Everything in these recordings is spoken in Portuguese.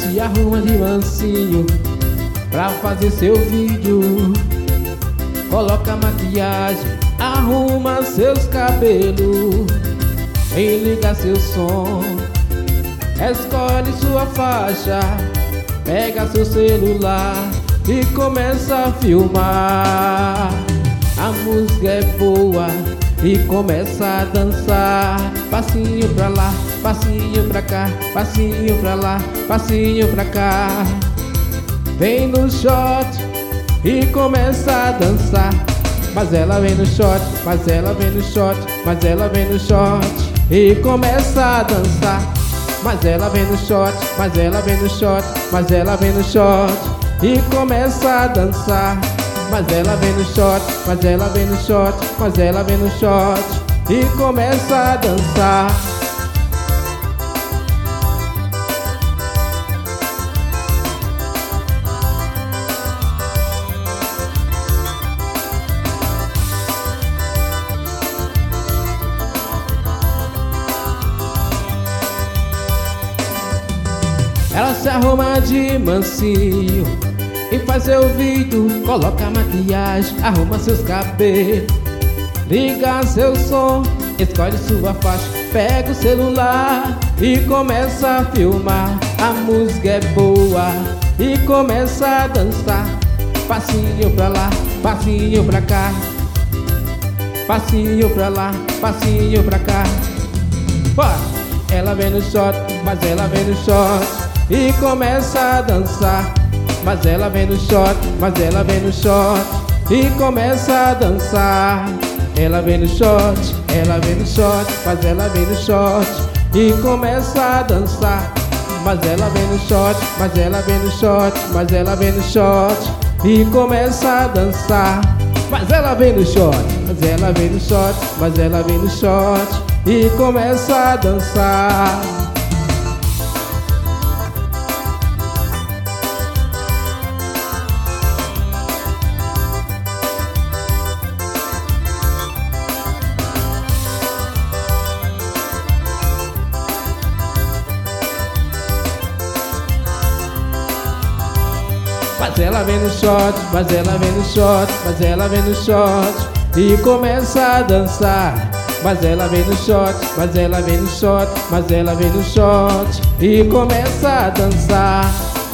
se arruma de mansinho pra fazer seu vídeo. Coloca maquiagem, arruma seus cabelos e liga seu som. Escolhe sua faixa, pega seu celular e começa a filmar. A música é boa e começa a dançar. Passinho pra lá, passinho pra cá, passinho pra lá, passinho pra cá. Vem no shot e começa a dançar. Mas ela vem no shot, mas ela vem no shot, mas ela vem no shot e começa a dançar. Mas ela vem no shot, mas ela vem no shot, mas ela vem no shot e começa a dançar. Mas ela vem no shot, mas ela vem no shot, mas ela vem no shot e começa a dançar. Ela se arruma de mansinho e faz seu vídeo, coloca maquiagem, arruma seus cabelos, liga seu som, escolhe sua faixa, pega o celular e começa a filmar. A música é boa e começa a dançar. Passinho pra lá, passinho pra cá, passinho pra lá, passinho pra cá. Ela vem no shot, mas ela vem no shot e começa a dançar. Mas ela vem no shot, mas ela vem no shot e começa a dançar. Ela vem no shot, ela vem no shot, mas ela vem no shot e começa a dançar. Mas ela vem no shot, mas ela vem no shot, mas ela vem no shot e começa a dançar. Mas ela vem no shot, mas ela vem no shot, mas ela vem no shot e começa a dançar. Mas ela vem no shot, mas ela vem no shot, mas ela vem no shot e começa a dançar. Mas ela vem no shot, mas ela vem no shot, mas ela vem no shot e começa a dançar.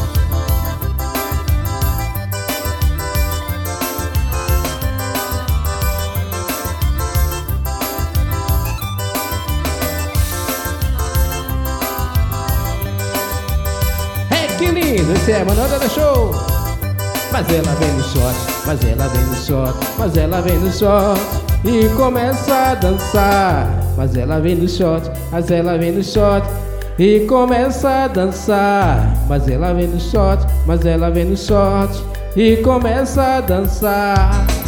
Que lindo, esse é Manoel da Show. Mas ela vem no shot, mas ela vem no shot, mas ela vem no shot e começa a dançar. Mas ela vem no shot, mas ela vem no shot e começa a dançar. Mas ela vem no shot, mas ela vem no shot e começa a dançar.